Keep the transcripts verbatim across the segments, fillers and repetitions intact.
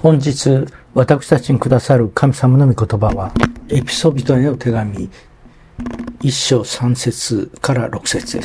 本日私たちにくださる神様の御言葉はエピソビトへの手紙一章三節から六節です。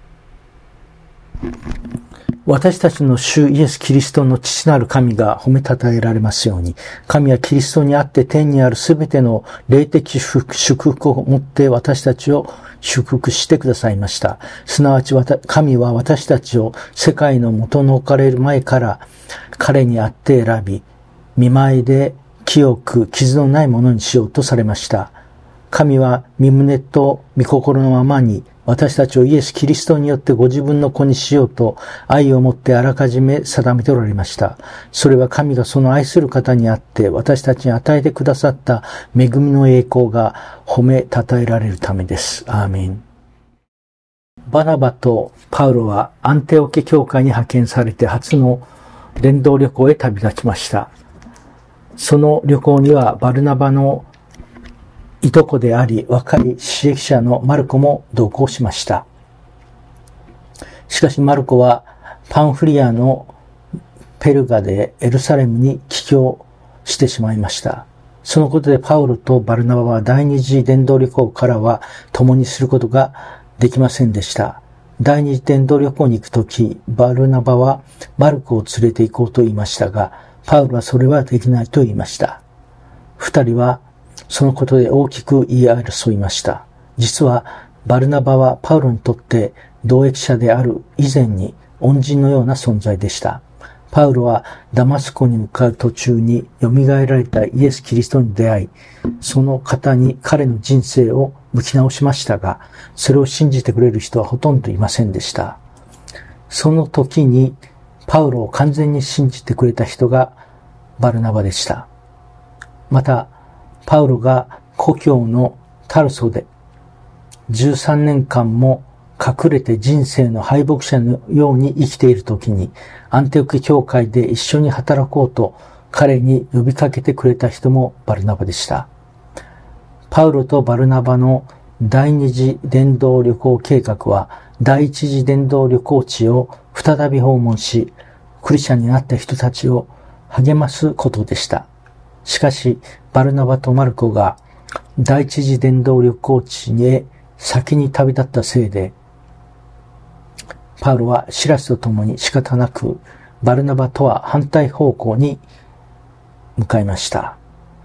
私たちの主イエス・キリストの父なる神が褒めたたえられますように、神はキリストにあって天にあるすべての霊的祝福をもって私たちを祝福してくださいました。すなわち神は私たちを世界の元の置かれる前から彼にあって選び、見舞いで清く傷のないものにしようとされました。神は身胸と御心のままに私たちをイエス・キリストによってご自分の子にしようと愛をもってあらかじめ定めておられました。それは神がその愛する方にあって私たちに与えてくださった恵みの栄光が褒めたたえられるためです。アーメン。バナバとパウロはアンテオケ教会に派遣されて初の伝道旅行へ旅立ちました。その旅行にはバルナバのいとこであり若い刺激者のマルコも同行しました。しかしマルコはパンフリアのペルガでエルサレムに帰郷してしまいました。そのことでパウロとバルナバは第二次伝道旅行からは共にすることができませんでした。第二次伝道旅行に行くとき、バルナバはマルコを連れて行こうと言いましたが、パウロはそれはできないと言いました。二人はそのことで大きく言い争いました。実はバルナバはパウロにとって同益者である以前に恩人のような存在でした。パウロはダマスコに向かう途中に蘇られたイエス・キリストに出会い、その方に彼の人生を向き直しましたが、それを信じてくれる人はほとんどいませんでした。その時にパウロを完全に信じてくれた人がバルナバでした。また、パウロが故郷のタルソでじゅうさんねんかんも隠れて人生の敗北者のように生きている時にアンテオケ教会で一緒に働こうと彼に呼びかけてくれた人もバルナバでした。パウロとバルナバの第二次伝道旅行計画は第一次伝道旅行地を再び訪問し、クリスチャンになった人たちを励ますことでした。しかし、バルナバとマルコが第一次伝道旅行地へ先に旅立ったせいで、パウロはシラスと共に仕方なくバルナバとは反対方向に向かいました。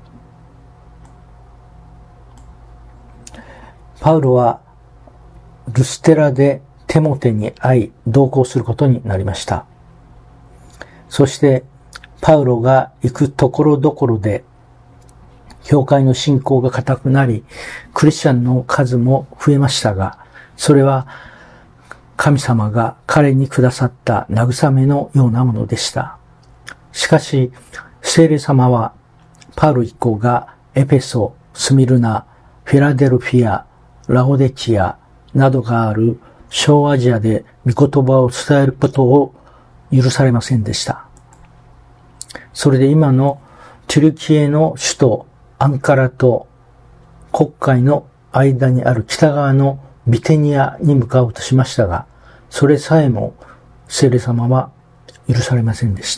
パウロはルステラでテモテに会い同行することになりました。そしてパウロが行くところどころで教会の信仰が固くなり、クリスチャンの数も増えましたが、それは神様が彼にくださった慰めのようなものでした。しかし、聖霊様はパウロ一行がエペソ、スミルナ、フィラデルフィア、ラオデキアなどがある小アジアで御言葉を伝えることを許されませんでした。それで今のトゥルキエの首都アンカラと黒海の間にある北側のビテニアに向かおうとしましたが、それさえも聖霊様は許されませんでした。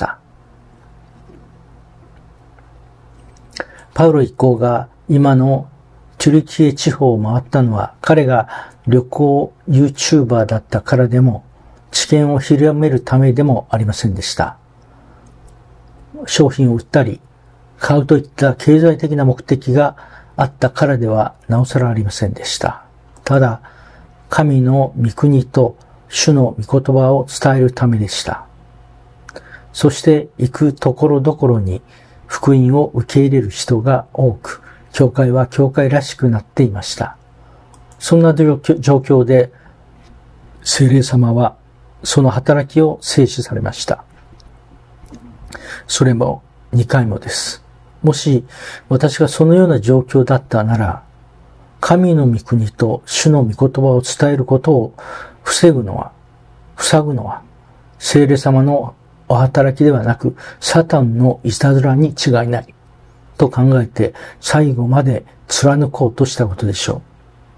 パウロ一行が今のトゥルキエ地方を回ったのは彼が旅行 YouTuber だったからでも知見を広めるためでもありませんでした。商品を売ったり買うといった経済的な目的があったからではなおさらありませんでした。ただ、神の御国と主の御言葉を伝えるためでした。そして行くところどころに福音を受け入れる人が多く、教会は教会らしくなっていました。そんな状況で聖霊様はその働きを制止されました。それもにかいもです。もし私がそのような状況だったなら、神の御国と主の御言葉を伝えることを防ぐのは、塞ぐのは、聖霊様のお働きではなく、サタンのいたずらに違いない、と考えて最後まで貫こうとしたことでしょ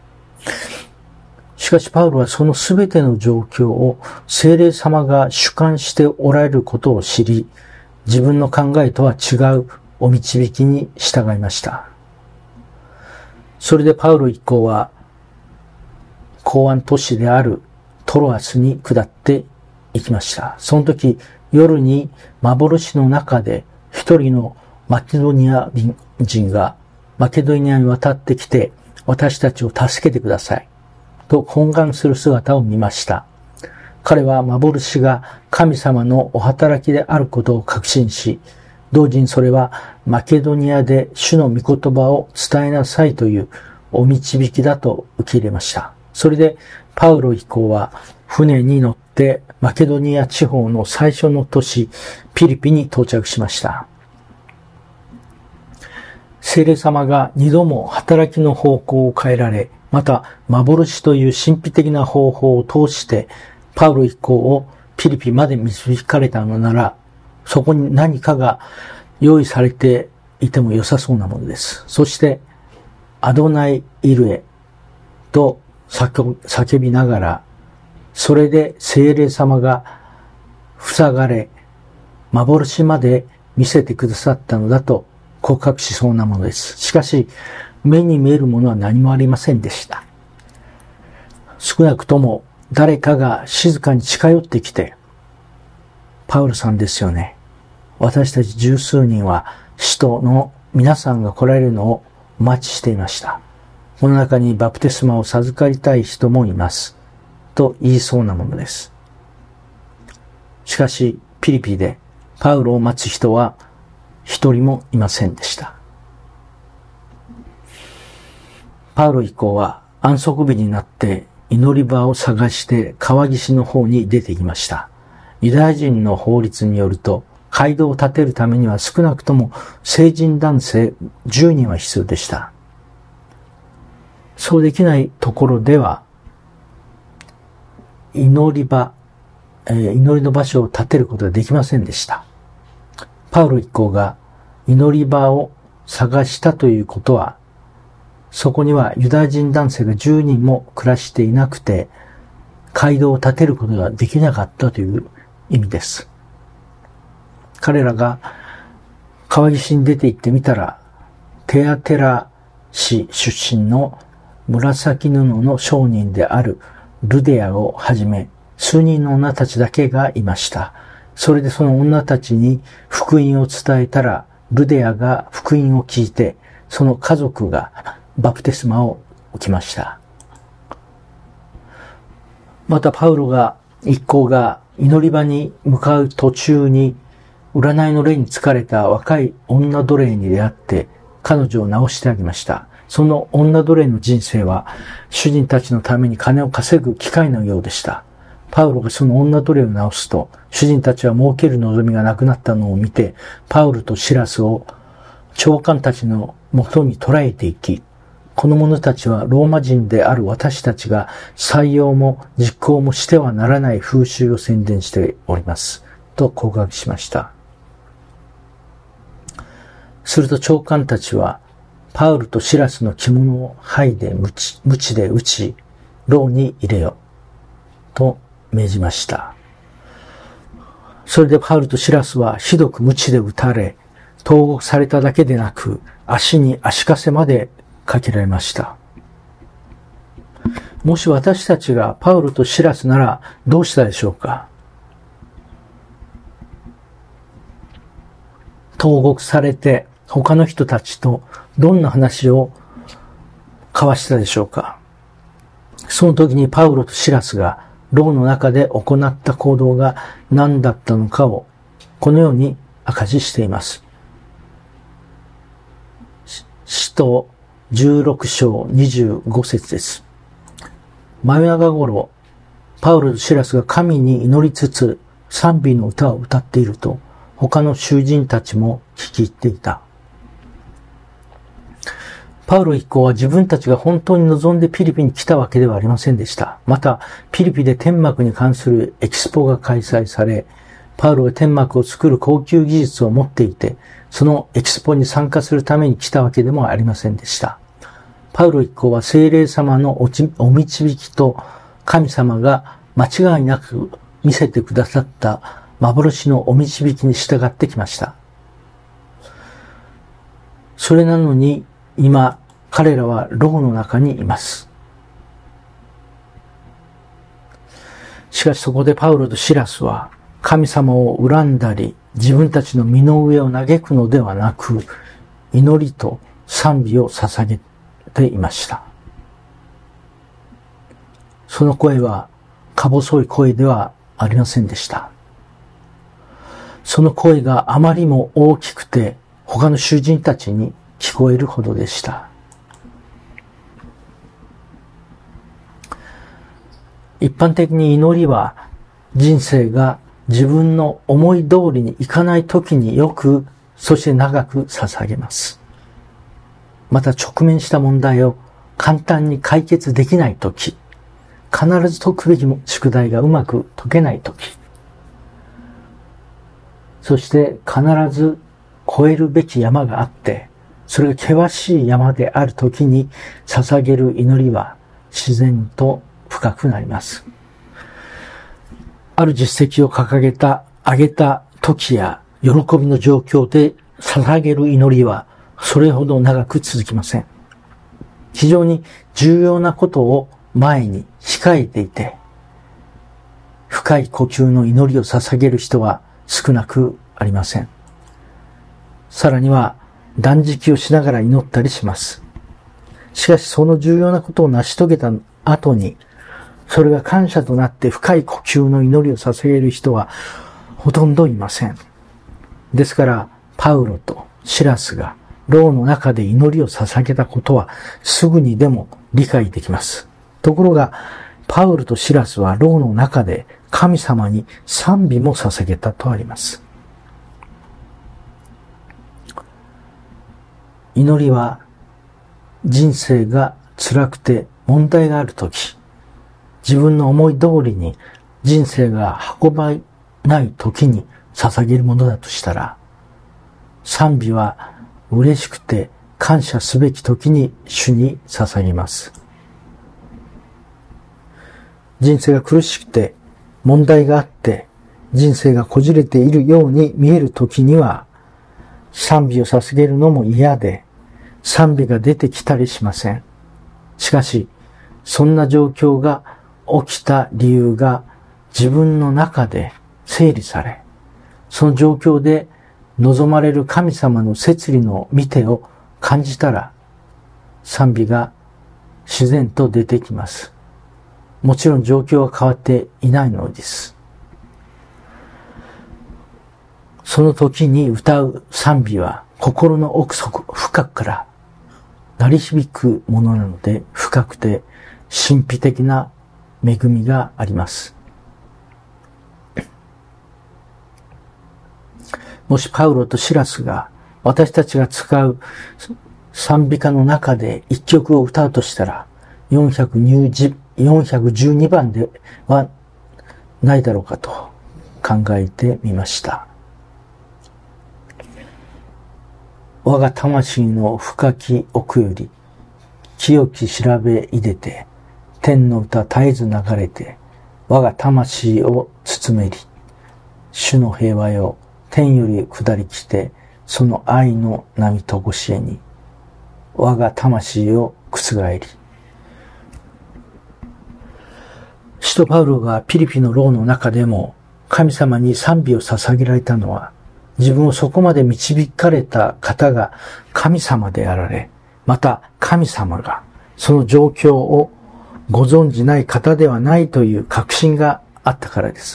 う。しかしパウロはそのすべての状況を聖霊様が主観しておられることを知り、 自分の考えとは違うお導きに従いました。それでパウロ一行は港湾都市であるトロアスに下って行きました。その時夜に幻の中で一人のマケドニア人がマケドニアに渡ってきて私たちを助けてくださいと懇願する姿を見ました。彼は幻が神様のお働きであることを確信し、同時にそれはマケドニアで主の御言葉を伝えなさいというお導きだと受け入れました。それでパウロ一行は船に乗ってマケドニア地方の最初の都市ピリピに到着しました。聖霊様が二度も働きの方向を変えられ、また幻という神秘的な方法を通してパウロ一行をピリピまで導かれたのなら、そこに何かが用意されていても良さそうなものです。そしてアドナイ・イルエと叫びながら、それで聖霊様が塞がれ、幻まで見せてくださったのだと告白しそうなものです。しかし、目に見えるものは何もありませんでした。少なくとも誰かが静かに近寄ってきて、パウロさんですよね。私たち十数人は使徒の皆さんが来られるのをお待ちしていました。この中にバプテスマを授かりたい人もいます。と言いそうなものです。しかし、ピリピでパウロを待つ人は一人もいませんでした。パウロ一行は安息日になって祈り場を探して川岸の方に出てきました。ユダヤ人の法律によると、街道を建てるためには少なくとも成人男性じゅうにんは必要でした。そうできないところでは、祈り場、えー、祈りの場所を建てることができませんでした。パウロ一行が祈り場を探したということは、そこにはユダヤ人男性がじゅうにんも暮らしていなくて、街道を建てることができなかったという意味です。彼らが川岸に出て行ってみたら、テアテラ市出身の紫布の商人であるルデアをはじめ、数人の女たちだけがいました。それでその女たちに福音を伝えたら、ルデアが福音を聞いて、その家族がバプテスマを受けました。またパウロが、一行が祈り場に向かう途中に、占いの霊に疲れた若い女奴隷に出会って、彼女を治してあげました。その女奴隷の人生は、主人たちのために金を稼ぐ機会のようでした。パウロがその女奴隷を治すと、主人たちは儲ける望みがなくなったのを見て、パウロとシラスを長官たちの元に捕らえていき、この者たちはローマ人である私たちが採用も実行もしてはならない風習を宣伝しております。と告白しました。すると長官たちは、パウルとシラスの着物を剥いで鞭で打ち、牢に入れよ、と命じました。それでパウルとシラスはひどく鞭で打たれ、投獄されただけでなく、足に足かせまでかけられました。もし私たちがパウルとシラスならどうしたでしょうか。投獄されて他の人たちとどんな話を交わしたでしょうか。その時にパウロとシラスが牢の中で行った行動が何だったのかをこのように明かししています。使徒じゅうろく章にじゅうご節です。真夜中頃、パウロとシラスが神に祈りつつ賛美の歌を歌っていると、他の囚人たちも聞き入っていた。パウロ一行は自分たちが本当に望んでピリピに来たわけではありませんでした。また、ピリピで天幕に関するエキスポが開催され、パウロが天幕を作る高級技術を持っていて、そのエキスポに参加するために来たわけでもありませんでした。パウロ一行は聖霊様のお導きと神様が間違いなく見せてくださった幻のお導きに従ってきました。それなのに今彼らは牢の中にいます。しかしそこでパウロとシラスは神様を恨んだり自分たちの身の上を嘆くのではなく、祈りと賛美を捧げていました。その声はか細い声ではありませんでした。その声があまりも大きくて他の囚人たちに聞こえるほどでした。一般的に祈りは人生が自分の思い通りにいかない時によく、そして長く捧げます。また直面した問題を簡単に解決できない時、必ず解くべき宿題がうまく解けない時、そして必ず越えるべき山があって、それが険しい山である時に捧げる祈りは自然と深くなります。ある実績を掲げた、上げた時や喜びの状況で捧げる祈りはそれほど長く続きません。非常に重要なことを前に控えていて、深い呼吸の祈りを捧げる人は少なくありません。さらには断食をしながら祈ったりします。しかしその重要なことを成し遂げた後に、それが感謝となって深い呼吸の祈りを捧げる人はほとんどいません。ですからパウロとシラスが牢の中で祈りを捧げたことはすぐにでも理解できます。ところがパウロとシラスは牢の中で神様に賛美も捧げたとあります。祈りは人生が辛くて問題があるとき、自分の思い通りに人生が運ばないときに捧げるものだとしたら、賛美は嬉しくて感謝すべきときに主に捧げます。人生が苦しくて問題があって人生がこじれているように見えるときには賛美を捧げるのも嫌で賛美が出てきたりしません。しかしそんな状況が起きた理由が自分の中で整理され、その状況で望まれる神様の摂理の御手を感じたら賛美が自然と出てきます。もちろん状況は変わっていないのです。その時に歌う賛美は心の奥底深くから鳴り響くものなので、深くて神秘的な恵みがあります。もしパウロとシラスが私たちが使う賛美歌の中で一曲を歌うとしたらよんひゃくじゅうにばんではないだろうかと考えてみました。我が魂の深き奥より清き調べいでて天の歌絶えず流れて我が魂を包めり、主の平和よ天より下り来てその愛の波とごしえに我が魂を覆り。使徒パウロがピリピの牢の中でも神様に賛美を捧げられたのは、自分をそこまで導かれた方が神様であられ、また神様がその状況をご存じない方ではないという確信があったからです。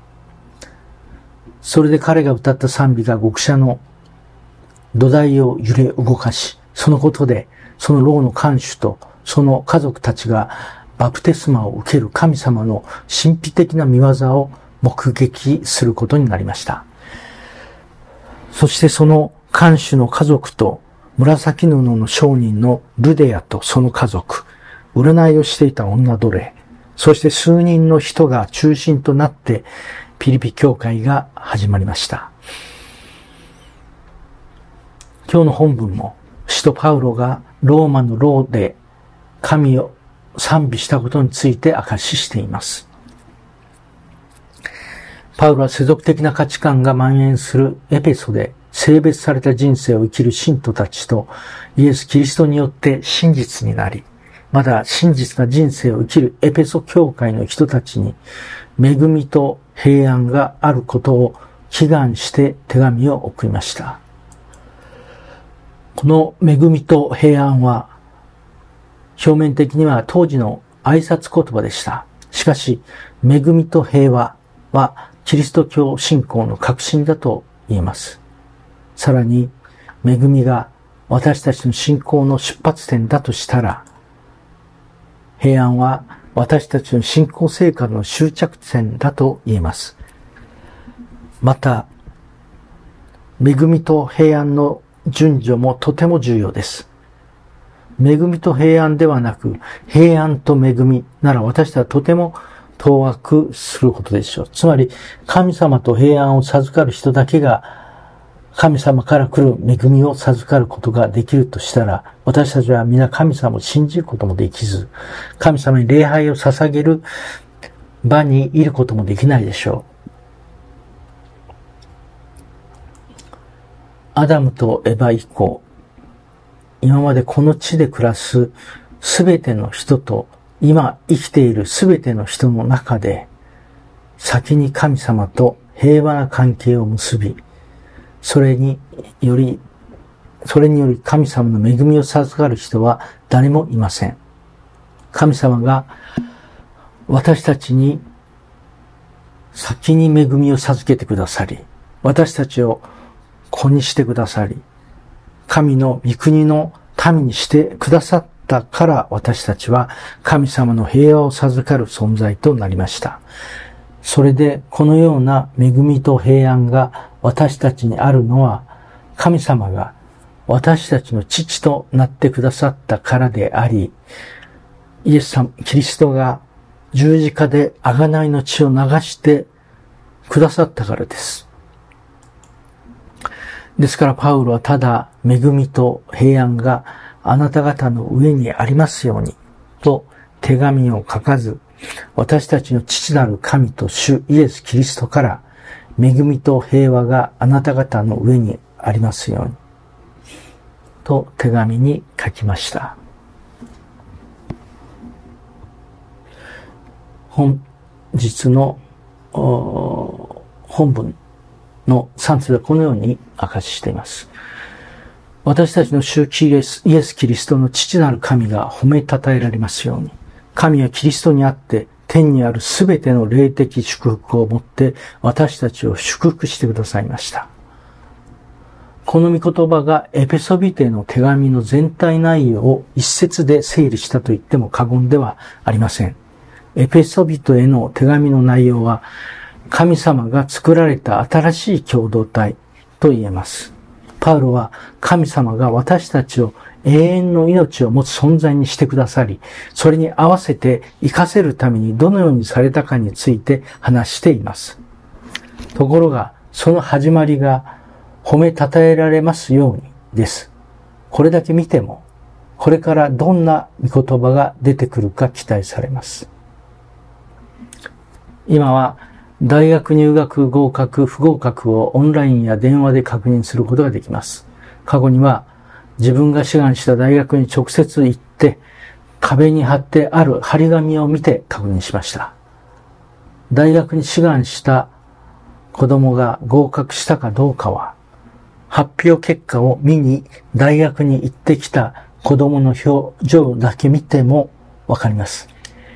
それで彼が歌った賛美が極者の土台を揺れ動かし、そのことでその牢の看守とその家族たちがバプテスマを受ける神様の神秘的な見業を目撃することになりました。そしてその看守の家族と紫布の商人のルデアとその家族、占いをしていた女奴隷、そして数人の人が中心となってピリピ教会が始まりました。今日の本文も使徒パウロがローマの牢で神を賛美したことについて明かししています。 パウロは世俗的な価値観が蔓延するエペソで性別された人生を生きる信徒たちとイエス・キリストによって真実になり、まだ真実な人生を生きるエペソ教会の人たちに恵みと平安があることを祈願して手紙を送りました。この恵みと平安は表面的には当時の挨拶言葉でした。しかし、恵みと平和はキリスト教信仰の核心だと言えます。さらに、恵みが私たちの信仰の出発点だとしたら、平安は私たちの信仰生活の終着点だと言えます。また、恵みと平安の順序もとても重要です。恵みと平安ではなく、平安と恵みなら私たちはとても当惑することでしょう。つまり、神様と平安を授かる人だけが、神様から来る恵みを授かることができるとしたら、私たちは皆神様を信じることもできず、神様に礼拝を捧げる場にいることもできないでしょう。アダムとエバ以降、今までこの地で暮らすすべての人と今生きているすべての人の中で先に神様と平和な関係を結び、それにより、それにより神様の恵みを授かる人は誰もいません。神様が私たちに先に恵みを授けてくださり、私たちを子にしてくださり、神の御国の民にしてくださったから私たちは神様の平和を授かる存在となりました。それでこのような恵みと平安が私たちにあるのは神様が私たちの父となってくださったからであり、イエス様、キリストが十字架で贖いの血を流してくださったからです。ですからパウロはただ恵みと平安があなた方の上にありますようにと手紙を書かず、私たちの父なる神と主イエス・キリストから恵みと平和があなた方の上にありますようにと手紙に書きました。本日の本文のさん節でこのように明かししています。私たちの主イエス、イエスキリストの父なる神が褒めたたえられますように。神はキリストにあって天にあるすべての霊的祝福をもって私たちを祝福してくださいました。この御言葉がエペソビテの手紙の全体内容を一節で整理したと言っても過言ではありません。エペソビトへの手紙の内容は神様が作られた新しい共同体と言えます。パウロは神様が私たちを永遠の命を持つ存在にしてくださり、それに合わせて生かせるためにどのようにされたかについて話しています。ところが、その始まりが褒めたたえられますようにです。これだけ見ても、これからどんな御言葉が出てくるか期待されます。今は大学入学合格不合格をオンラインや電話で確認することができます。過去には自分が志願した大学に直接行って壁に貼ってある張り紙を見て確認しました。大学に志願した子供が合格したかどうかは発表結果を見に大学に行ってきた子供の表情だけ見てもわかります。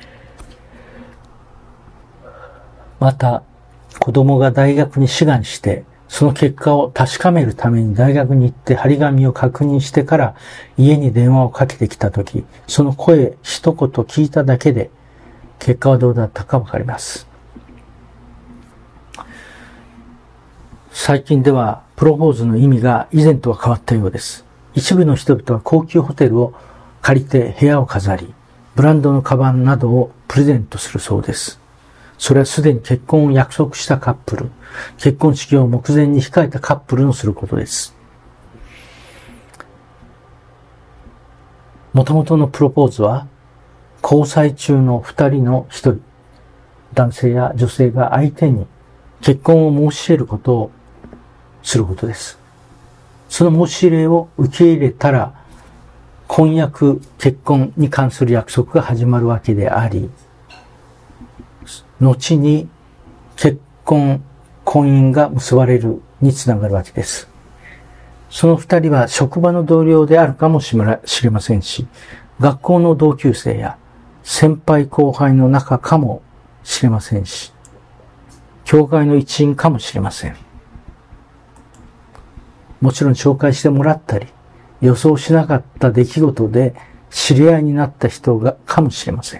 また、子供が大学に志願して、その結果を確かめるために大学に行って張り紙を確認してから家に電話をかけてきたとき、その声一言聞いただけで結果はどうだったかわかります。最近ではプロポーズの意味が以前とは変わったようです。一部の人々は高級ホテルを借りて部屋を飾り、ブランドのカバンなどをプレゼントするそうです。それはすでに結婚を約束したカップル、結婚式を目前に控えたカップルのすることです。もともとのプロポーズは、交際中の二人の一人、男性や女性が相手に結婚を申し入れることをすることです。その申し入れを受け入れたら、婚約、結婚に関する約束が始まるわけであり、後に結婚、婚姻が結ばれるにつながるわけです。その二人は職場の同僚であるかもしれませんし、学校の同級生や先輩後輩の仲かもしれませんし、教会の一員かもしれません。もちろん紹介してもらったり、予想しなかった出来事で知り合いになった人がかもしれません。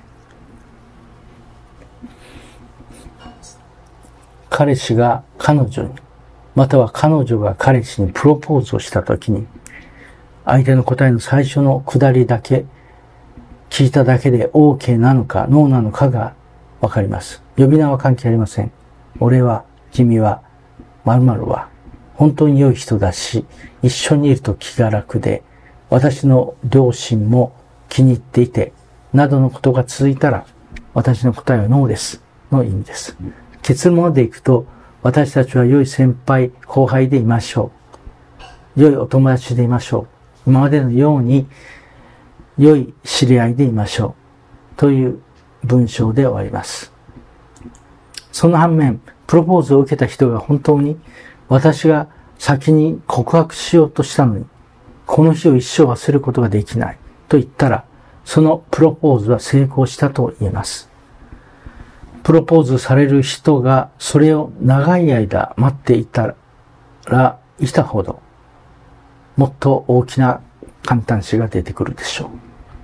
彼氏が彼女に、または彼女が彼氏にプロポーズをしたときに、相手の答えの最初の下りだけ、聞いただけで OK なのか ノー なのかがわかります。呼び名は関係ありません。俺は、君は、〇〇は、本当に良い人だし、一緒にいると気が楽で、私の両親も気に入っていて、などのことが続いたら、私の答えはノーです。の意味です。結論でいくと、私たちは良い先輩、後輩でいましょう。良いお友達でいましょう。今までのように、良い知り合いでいましょう。という文章で終わります。その反面、プロポーズを受けた人が本当に、私が先に告白しようとしたのに、この日を一生忘れることができないと言ったら、そのプロポーズは成功したと言えます。プロポーズされる人がそれを長い間待っていたらいたほど、もっと大きな感嘆詞が出てくるでしょう。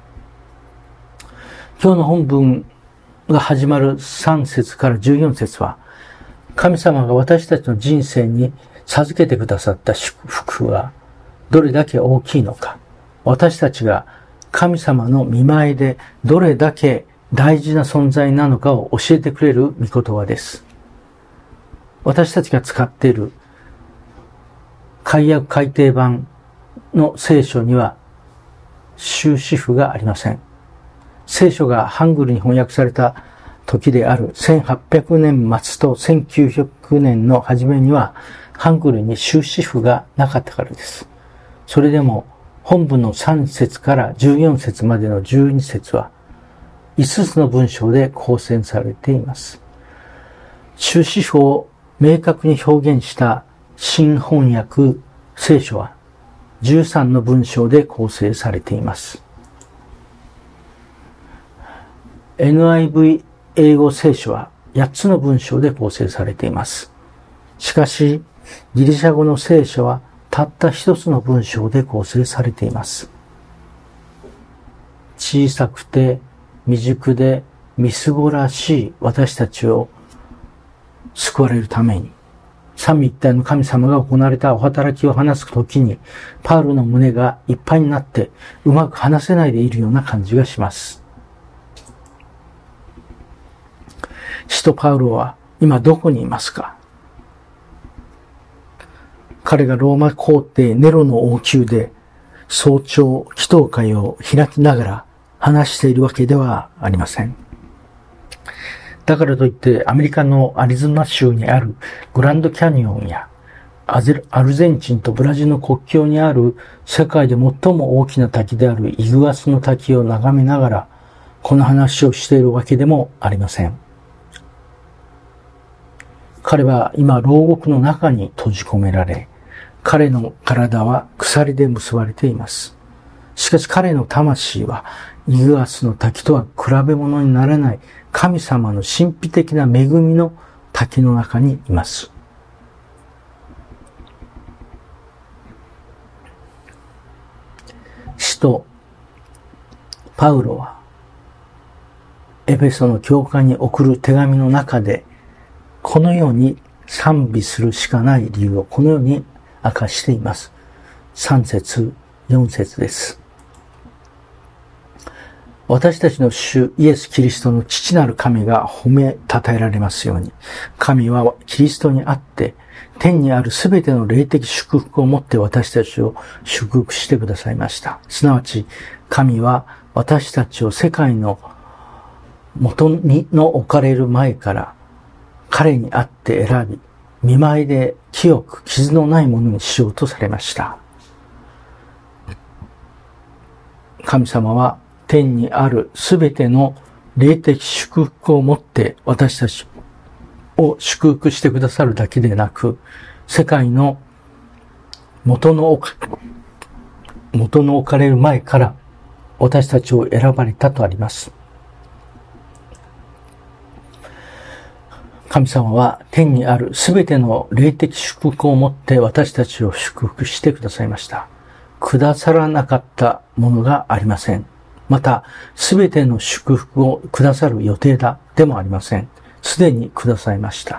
今日の本文が始まるさん節からじゅうよん節は、神様が私たちの人生に授けてくださった祝福はどれだけ大きいのか、私たちが神様の御前でどれだけ大事な存在なのかを教えてくれる御言葉です。私たちが使っている改訳改訂版の聖書には終止符がありません。聖書がハングルに翻訳された時であるせんはっぴゃくねん末とせんきゅうひゃくねんの初めにはハングルに終止符がなかったからです。それでも本文のさん節からじゅうよん節までのじゅうに節はいつつの文章で構成されています。終止符を明確に表現した新翻訳聖書はじゅうさんの文章で構成されています。エヌアイブイ 英語聖書はやっつの文章で構成されています。しかし、ギリシャ語の聖書はたった一つの文章で構成されています。小さくて未熟でみすぼらしい私たちを救われるために、三位一体の神様が行われたお働きを話すときに、パウロの胸がいっぱいになってうまく話せないでいるような感じがします。使徒パウロは今どこにいますか？彼がローマ皇帝ネロの王宮で早朝祈祷会を開きながら話しているわけではありません。だからといってアメリカのアリゾナ州にあるグランドキャニオンやアルゼンチンとブラジルの国境にある世界で最も大きな滝であるイグアスの滝を眺めながらこの話をしているわけでもありません。彼は今牢獄の中に閉じ込められ、彼の体は鎖で結ばれています。しかし彼の魂はイグアスの滝とは比べ物にならない神様の神秘的な恵みの滝の中にいます。使徒パウロはエペソの教会に送る手紙の中でこのように賛美するしかない理由をこのように明かしています。さん節、よん節です。私たちの主イエス・キリストの父なる神が褒めたたえられますように、神はキリストにあって天にあるすべての霊的祝福をもって私たちを祝福してくださいました。すなわち神は私たちを世界の元にの置かれる前から彼にあって選び、 見舞いで清く傷のないものにしようとされました。神様は天にあるすべての霊的祝福をもって私たちを祝福してくださるだけでなく、世界の元の置か、元の置かれる前から私たちを選ばれたとあります。神様は天にあるすべての霊的祝福をもって私たちを祝福してくださいました。くださらなかったものがありません。また、すべての祝福をくださる予定だでもありません。すでにくださいました。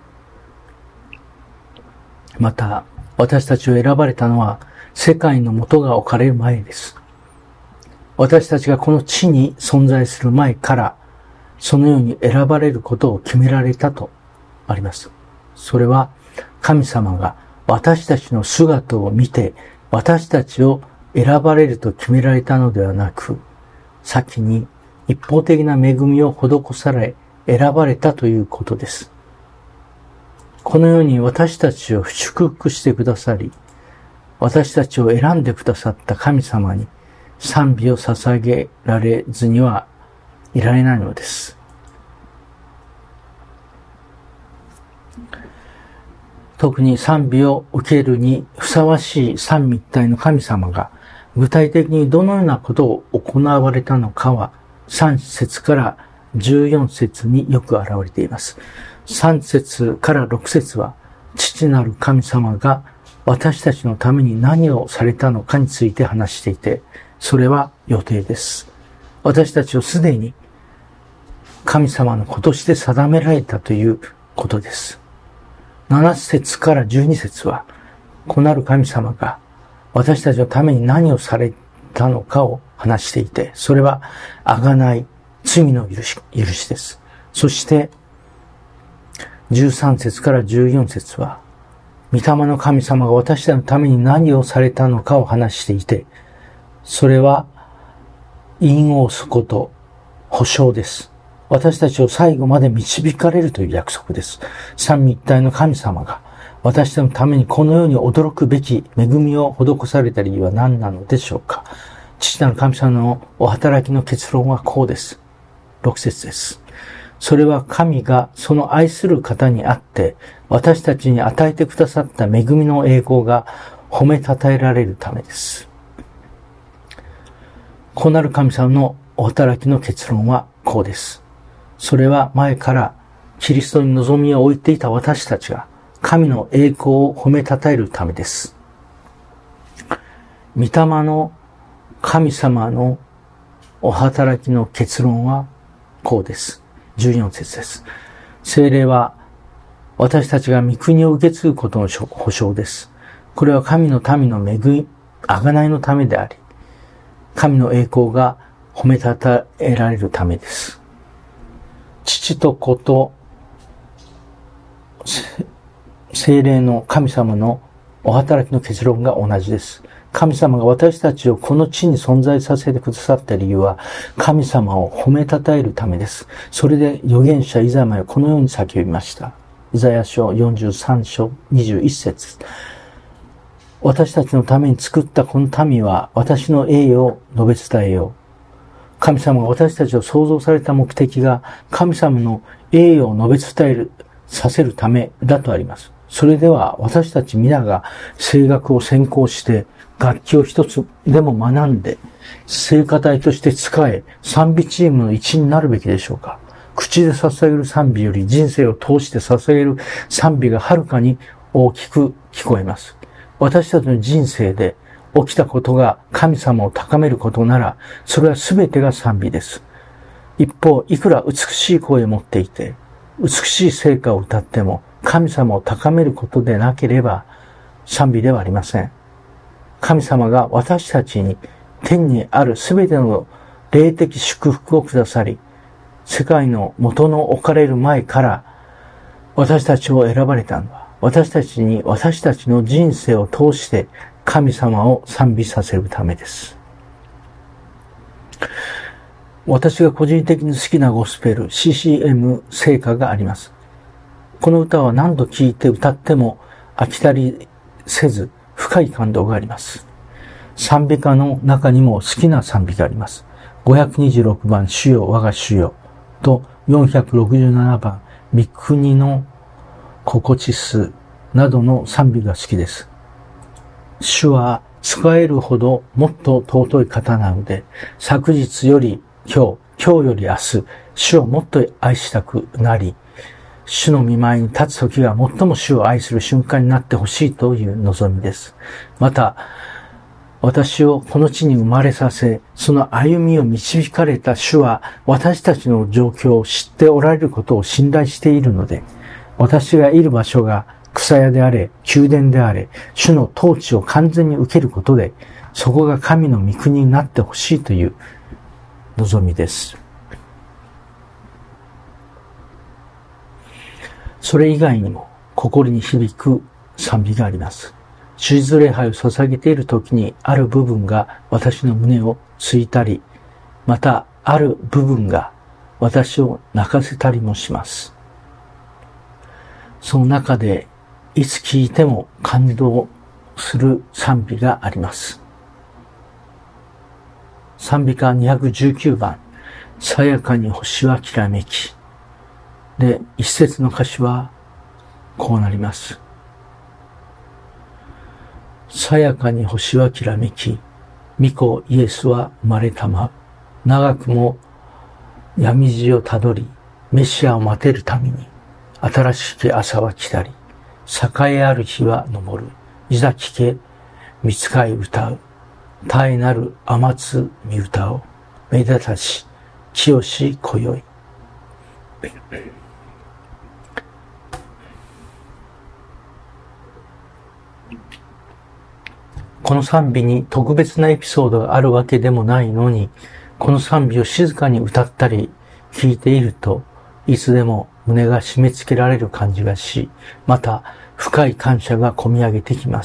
また、私たちを選ばれたのは世界の元が置かれる前です。私たちがこの地に存在する前から、そのように選ばれることを決められたとあります。それは神様が私たちの姿を見て、私たちを選ばれると決められたのではなく、先に一方的な恵みを施され、選ばれたということです。このように私たちを祝福してくださり、私たちを選んでくださった神様に賛美を捧げられずにはいられないのです。特に賛美を受けるにふさわしい三位一体の神様が具体的にどのようなことを行われたのかはさん節からじゅうよん節によく現れています。さん節からろく節は父なる神様が私たちのために何をされたのかについて話していて、それは予定です。私たちをすでに神様の子として定められたということです。なな節からじゅうに節は、子なる神様が私たちのために何をされたのかを話していて、それは贖い、罪の許し、許しです。そして、じゅうさん節からじゅうよん節は、御霊の神様が私たちのために何をされたのかを話していて、それは、因をすこと、保証です。私たちを最後まで導かれるという約束です。三位一体の神様が私たちのためにこのように驚くべき恵みを施された理由は何なのでしょうか。父なる神様のお働きの結論はこうです。ろく節です。それは神がその愛する方にあって私たちに与えてくださった恵みの栄光が褒めたたえられるためです。子なる神様のお働きの結論はこうです。それは前からキリストに望みを置いていた私たちが神の栄光を褒めたたえるためです。御霊の神様のお働きの結論はこうです。じゅうよん節です。聖霊は私たちが御国を受け継ぐことの保証です。これは神の民の恵み、贖いのためであり、神の栄光が褒めたたえられるためです。父と子と聖霊の神様のお働きの結論が同じです。神様が私たちをこの地に存在させてくださった理由は神様を褒めたたえるためです。それで預言者イザヤはこのように叫びました。イザヤ書よんじゅうさん章にじゅういち節。私たちのために作ったこの民は私の栄誉を述べ伝えよう。神様が私たちを創造された目的が神様の栄誉を述べ伝える、させるためだとあります。それでは私たち皆が声楽を専攻して楽器を一つでも学んで聖歌隊として使え賛美チームの一員になるべきでしょうか。口で捧げる賛美より人生を通して捧げる賛美がはるかに大きく聞こえます。私たちの人生で起きたことが神様を高めることなら、それは全てが賛美です。一方、いくら美しい声を持っていて、美しい聖歌を歌っても、神様を高めることでなければ、賛美ではありません。神様が私たちに天にある全ての霊的祝福をくださり、世界の元の置かれる前から私たちを選ばれたのは、私たちに私たちの人生を通して神様を賛美させるためです。私が個人的に好きなゴスペル シーシーエム 聖歌があります。 この歌は何度聴いて歌っても飽きたりせず深い感動があります。賛美歌の中にも好きな賛美があります。ごひゃくにじゅうろくばん主よ我が主よとよんひゃくろくじゅうななばん御国の心地すなどの賛美が好きです。主は使えるほどもっと尊い方なので、昨日より今日、今日より明日、主をもっと愛したくなり、主の御前に立つ時が最も主を愛する瞬間になってほしいという望みです。また、私をこの地に生まれさせ、その歩みを導かれた主は私たちの状況を知っておられることを信頼しているので、私がいる場所が草屋であれ、宮殿であれ、主の統治を完全に受けることで、そこが神の御国になってほしいという望みです。それ以外にも心に響く賛美があります。主日礼拝を捧げている時にある部分が私の胸をついたり、またある部分が私を泣かせたりもします。その中でいつ聴いても感動する賛美があります。賛美歌にひゃくじゅうきゅうばん、さやかに星はきらめき。で、一節の歌詞はこうなります。さやかに星はきらめき、御子イエスは生まれたまう。長くも闇路をたどり、メシアを待てるために、新しき朝は来たり、栄えある日は昇る。いざ聞け、御使い歌う。絶えなる天津御歌を。めでたし、清し今宵。この賛美に特別なエピソードがあるわけでもないのに、この賛美を静かに歌ったり聞いていると、いつでも胸が締め付けられる感じがし、また深い感謝がこみ上げてきます。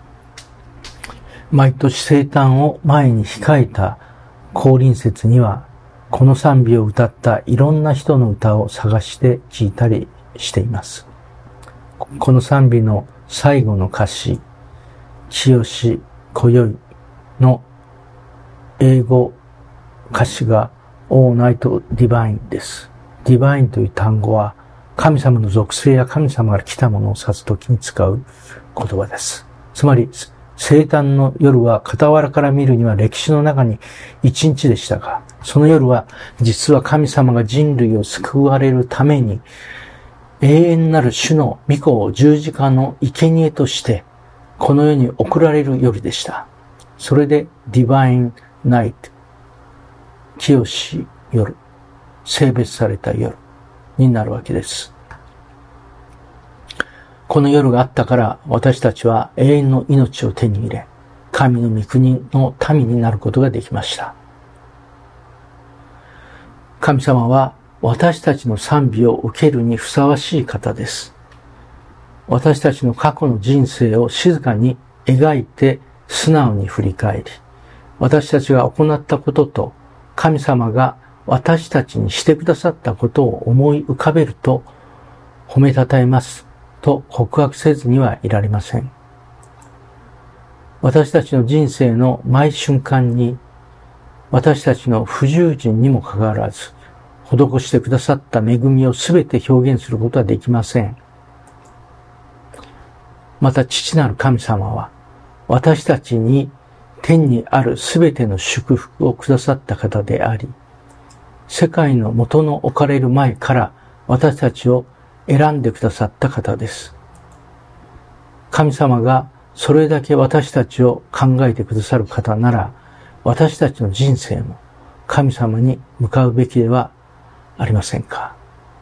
毎年生誕を前に控えた降臨節には、この賛美を歌ったいろんな人の歌を探して聞いたりしています。この賛美の最後の歌詞、清し今宵の英語歌詞が All Night Divine です。Divine という単語は神様の属性や神様から来たものを指すときに使う言葉です。つまり生誕の夜は傍らから見るには歴史の中に一日でしたが、その夜は実は神様が人類を救われるために永遠なる主の御子を十字架の生贄としてこの世に送られる夜でした。それで Divine Night、 清し夜、聖別された夜になるわけです。この夜があったから私たちは永遠の命を手に入れ、神の御国の民になることができました。神様は私たちの賛美を受けるにふさわしい方です。私たちの過去の人生を静かに描いて素直に振り返り、私たちが行ったことと神様が私たちにしてくださったことを思い浮かべると、褒めたたえますと告白せずにはいられません。私たちの人生の毎瞬間に、私たちの不従順にもかかわらず、施してくださった恵みをすべて表現することはできません。また父なる神様は、私たちに天にあるすべての祝福をくださった方であり、世界の元の置かれる前から私たちを選んでくださった方です。神様がそれだけ私たちを考えてくださる方なら、私たちの人生も神様に向かうべきではありませんか。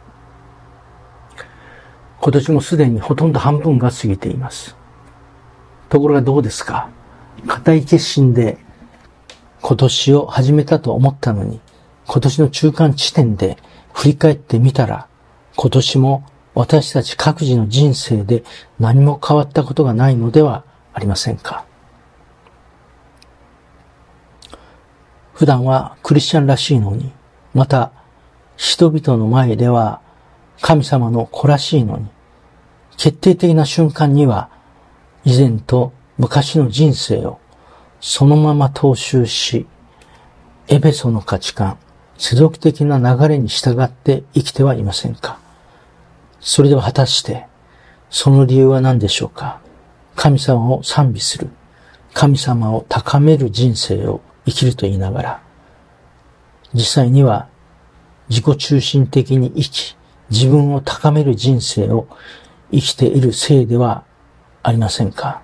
今年もすでにほとんど半分が過ぎています。ところがどうですか？固い決心で今年を始めたと思ったのに、今年の中間地点で振り返ってみたら、今年も私たち各自の人生で何も変わったことがないのではありませんか？普段はクリスチャンらしいのに、また人々の前では神様の子らしいのに、決定的な瞬間には、以前と昔の人生をそのまま踏襲し、エペソの価値観、世俗的な流れに従って生きてはいませんか？それでは果たして、その理由は何でしょうか？神様を賛美する、神様を高める人生を生きると言いながら、実際には自己中心的に生き、自分を高める人生を生きているせいではありませんか？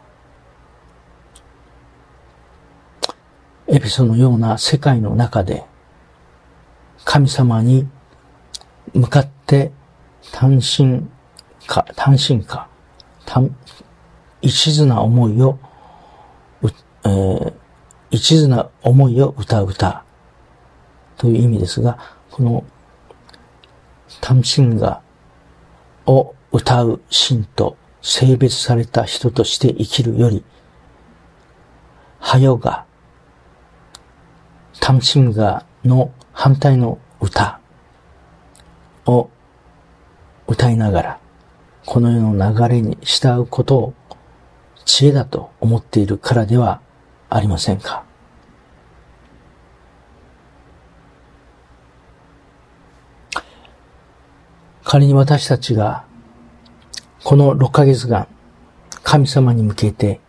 エペソのような世界の中で、神様に向かって単身か、単身か、単一途な思いを、えー、一途な思いを歌う歌という意味ですが、この単身歌を歌う信と性別された人として生きるより、はよが単身歌の反対の歌を歌いながら、この世の流れに従うことを知恵だと思っているからではありませんか？仮に私たちがこのろっかげつかん神様に向けて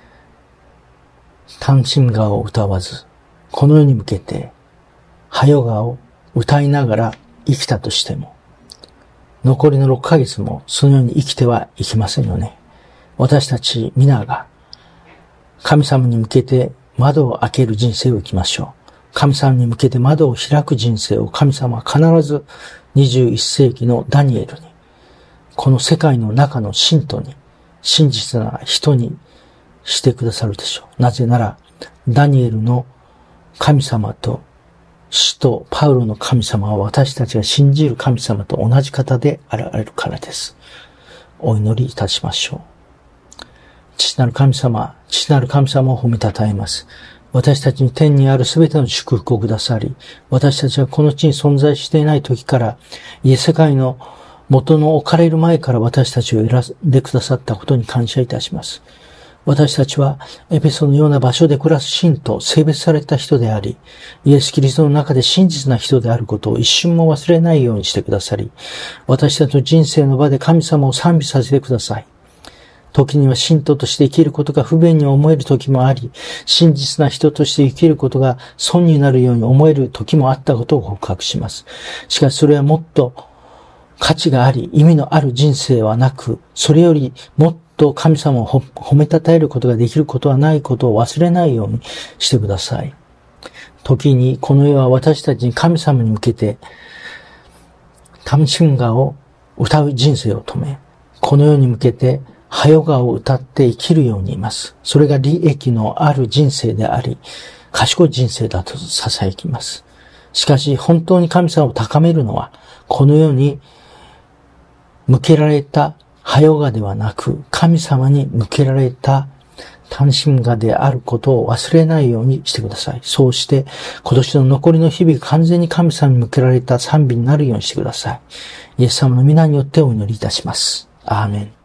単身歌を歌わず、この世に向けてはよがを歌いながら生きたとしても、残りのろっかげつもそのように生きてはいけませんよね。私たち皆が神様に向けて窓を開ける人生を生きましょう。神様に向けて窓を開く人生を神様は必ずにじゅういっせいきのダニエルに、この世界の中の信徒に、真実な人にしてくださるでしょう。なぜなら、ダニエルの神様と使徒パウロの神様は私たちが信じる神様と同じ方であられるからです。お祈りいたしましょう。父なる神様、父なる神様を褒めたたえます。私たちに天にあるすべての祝福をくださり、私たちはこの地に存在していない時から、いえ世界の元の置かれる前から私たちを選んでくださったことに感謝いたします。私たちはエペソのような場所で暮らす信と性別された人であり、イエス・キリストの中で真実な人であることを一瞬も忘れないようにしてくださり、私たちの人生の場で神様を賛美させてください。時には信徒として生きることが不便に思える時もあり、真実な人として生きることが損になるように思える時もあったことを告白します。しかしそれはもっと価値があり、意味のある人生はなく、それよりもっと神様を褒めたたえることができることはないことを忘れないようにしてください。時にこの世は私たちに神様に向けて、単身歌を歌う人生を止め、この世に向けて、はよがを歌って生きるようにいます。それが利益のある人生であり、賢い人生だと囁きます。しかし本当に神様を高めるのは、この世に向けられたはよがではなく、神様に向けられた単身歌であることを忘れないようにしてください。そうして、今年の残りの日々が完全に神様に向けられた賛美になるようにしてください。イエス様の皆によってお祈りいたします。アーメン。